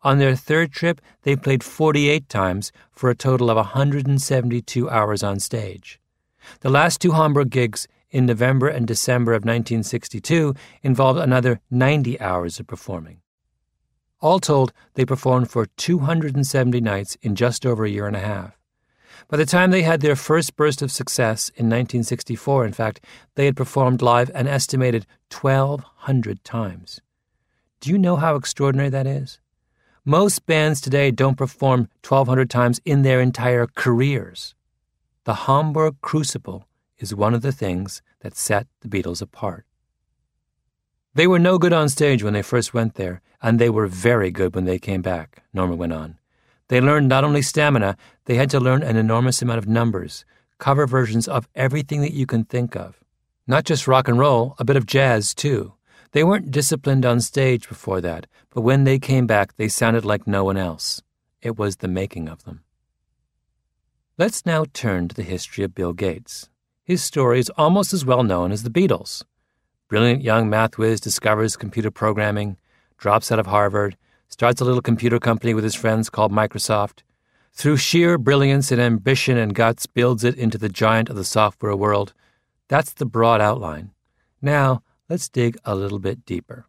On their third trip, they played 48 times for a total of 172 hours on stage. The last two Hamburg gigs in November and December of 1962 involved another 90 hours of performing. All told, they performed for 270 nights in just over a year and a half. By the time they had their first burst of success in 1964, in fact, they had performed live an estimated 1,200 times. Do you know how extraordinary that is? Most bands today don't perform 1,200 times in their entire careers. The Hamburg Crucible is one of the things that set the Beatles apart. They were no good on stage when they first went there, and they were very good when they came back, Norma went on. They learned not only stamina, they had to learn an enormous amount of numbers, cover versions of everything that you can think of. Not just rock and roll, a bit of jazz, too. They weren't disciplined on stage before that, but when they came back, they sounded like no one else. It was the making of them. Let's now turn to the history of Bill Gates. His story is almost as well known as the Beatles. Brilliant young math whiz discovers computer programming, drops out of Harvard, starts a little computer company with his friends called Microsoft. Through sheer brilliance and ambition and guts, builds it into the giant of the software world. That's the broad outline. Now, let's dig a little bit deeper.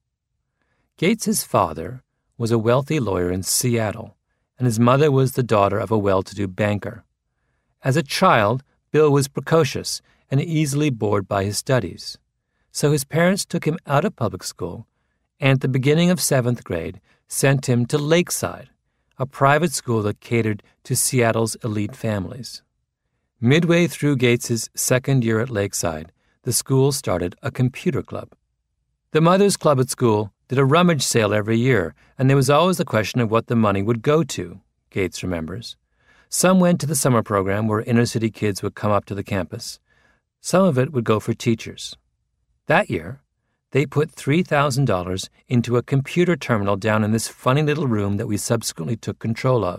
Gates' father was a wealthy lawyer in Seattle, and his mother was the daughter of a well-to-do banker. As a child, Bill was precocious and easily bored by his studies. So his parents took him out of public school and at the beginning of 7th grade sent him to Lakeside, a private school that catered to Seattle's elite families. Midway through Gates' second year at Lakeside, the school started a computer club. The Mothers Club at school did a rummage sale every year, and there was always the question of what the money would go to, Gates remembers. Some went to the summer program where inner-city kids would come up to the campus. Some of it would go for teachers. That year, they put $3,000 into a computer terminal down in this funny little room that we subsequently took control of.